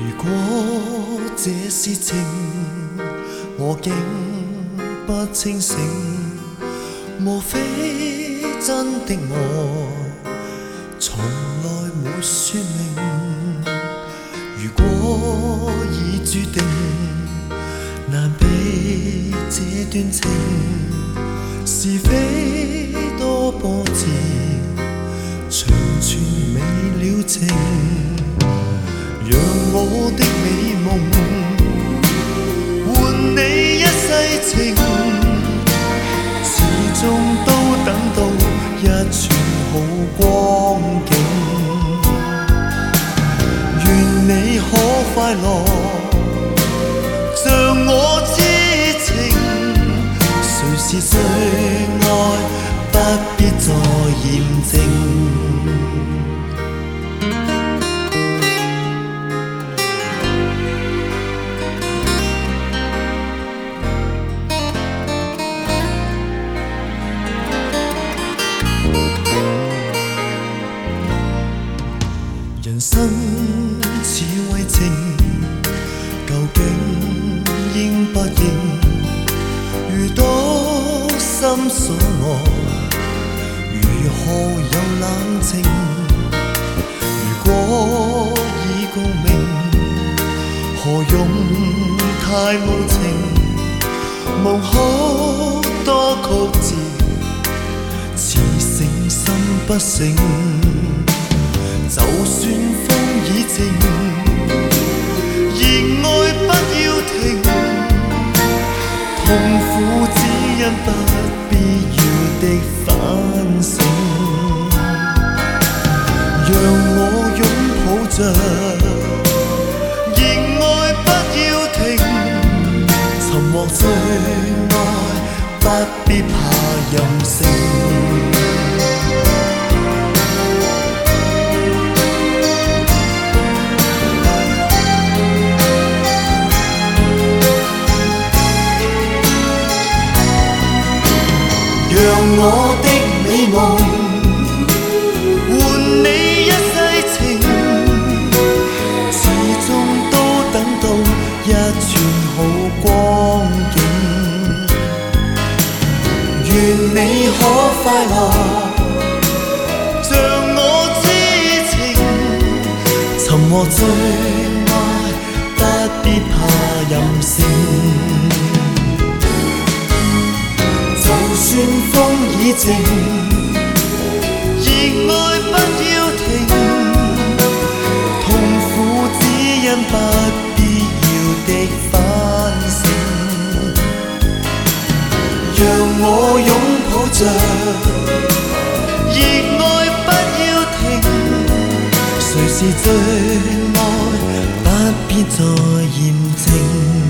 如果這是情，我竟不清醒，莫非真的我從來沒說明？如果已注定，難避這段情，是非多波折，長存未了情。讓我的美夢換你一世情，始終都等到一串好光景。願你可快樂，像我痴情。誰是最愛，不必再驗證。人生似為情，究竟應不應？遇到心所愛，如何有冷靜？如果已告明，何用太無情？無可多曲折，似誠心不勝。就算風已靜，熱愛不要停，痛苦只因不必要的反省。讓我擁抱着，熱愛不要停，尋獲最愛，不必怕任性。讓我的美夢換你一世情，始終都等到一串好光景。願你可快樂，像我痴情，尋獲最愛，不必怕任性。就算風已靜，熱愛不要停，痛苦只因不必要的反省。讓我擁抱着，熱愛不要停，誰是最愛，不必再驗證。